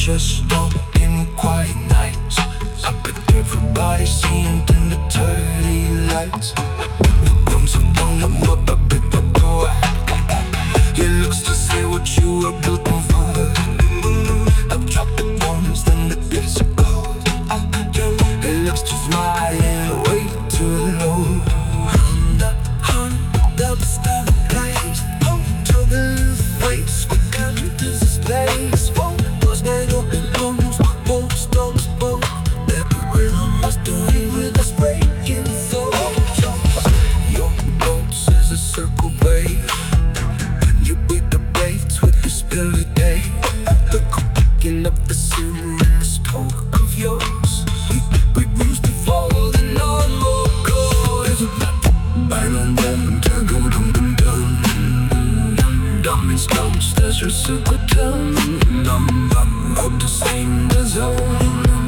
just walking quiet nights. I bet everybody seeing in the dirty lights. Rooms upon the mud, a bit of power. It looks to say what you were built for. I've dropped the bones, then the bits are gold. It looks to smiling way too low. Double star lights, to the waist, we got this place. Those men open bones, stones, everywhere must do it with us breaking through. Your boats is a circle wave, and you beat the waves with your spirit day. The cooking up the serious talk of yours. Big rooms to fall, the normal goes. Bang on them, dum dum dum dum. Dumb in stones, there's your circle dum. Of the same as home.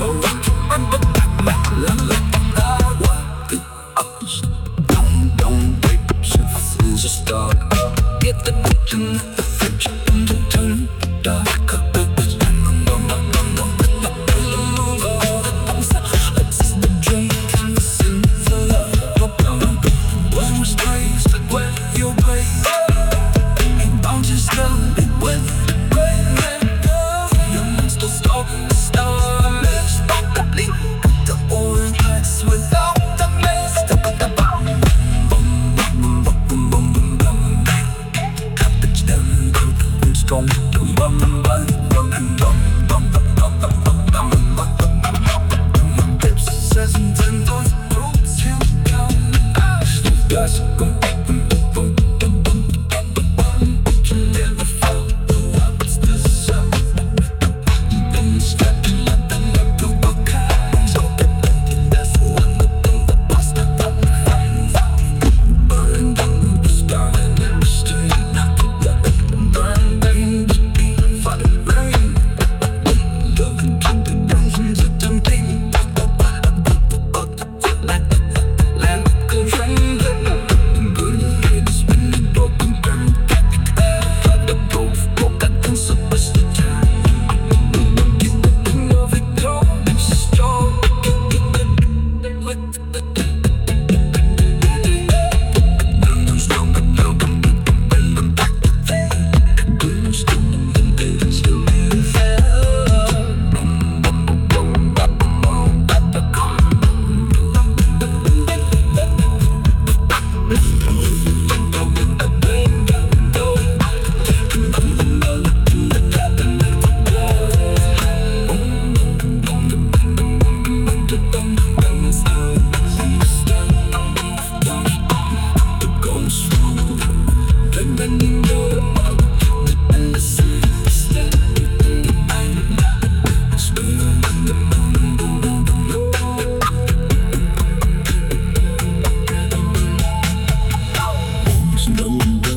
Don't wait, shift is a start. Get the kitchen, the fridge, and the turn dark. It's the drink and the silver love. One was praised when you're brave. And bounces down when your monster stop the stars. The blink, the orange lights without the mist. The bum, bum, bum, bum, bum, bum, bum. Cabbage down, good and strong. Bum, bum, bum, bum, bum, bum, bum, bum, bum, bum. Pipses and those roots you down. Guys, boom, boom, boom, boom, boom, boom. Never fall. What's the sound? Been stepping up the local kind. So that's one of the best of the fans. Burn down the star and the street. Burn down the beat, fire rain. Looking to the mountains of temptation. Like a rain. Burning heads when the broken burn. The both broke that can suppress the turn. Get the thing of it all, it's a straw. The